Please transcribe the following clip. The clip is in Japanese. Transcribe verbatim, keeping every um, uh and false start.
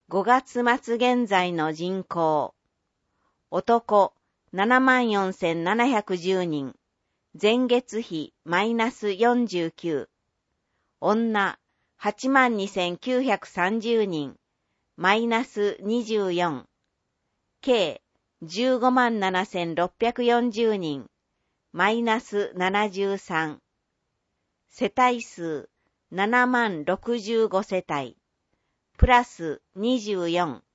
ごがつ末現在の人口。男、ななまんよんせんななひゃくじゅうにん。前月比マイナスよんじゅうきゅう。女、はちまんにせんきゅうひゃくさんじゅうにん。マイナスにじゅうよん。計、じゅうごまんななせんろっぴゃくよんじゅうにん。マイナスななじゅうさん。世帯数、ななまんろくじゅうごせたい。プラスにじゅうよん。